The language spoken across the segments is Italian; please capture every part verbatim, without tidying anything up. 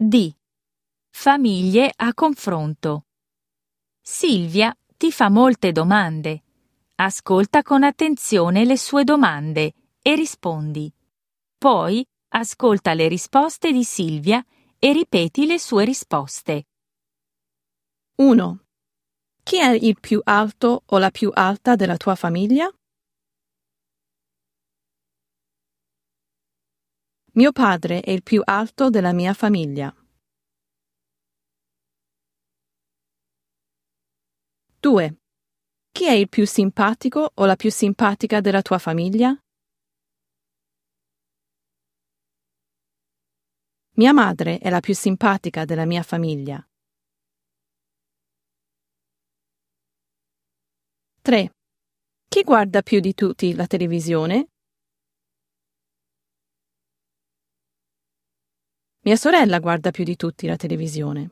D. Famiglie a confronto. Silvia ti fa molte domande. Ascolta con attenzione le sue domande e rispondi. Poi ascolta le risposte di Silvia e ripeti le sue risposte. uno. Chi è il più alto o la più alta della tua famiglia? Mio padre è il più alto della mia famiglia. due. Chi è il più simpatico o la più simpatica della tua famiglia? Mia madre è la più simpatica della mia famiglia. tre. Chi guarda più di tutti la televisione? Mia sorella guarda più di tutti la televisione.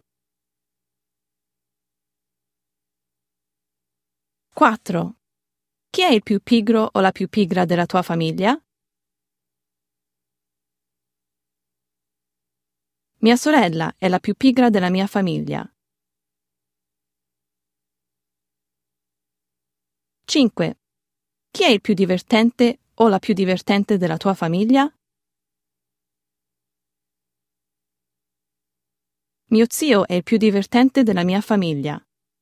quattro. Chi è il più pigro o la più pigra della tua famiglia? Mia sorella è la più pigra della mia famiglia. cinque. Chi è il più divertente o la più divertente della tua famiglia? Mio zio è il più divertente della mia famiglia.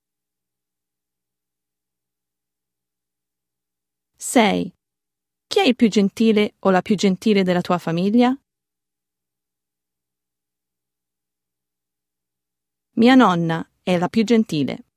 sei. Chi è il più gentile o la più gentile della tua famiglia? Mia nonna è la più gentile.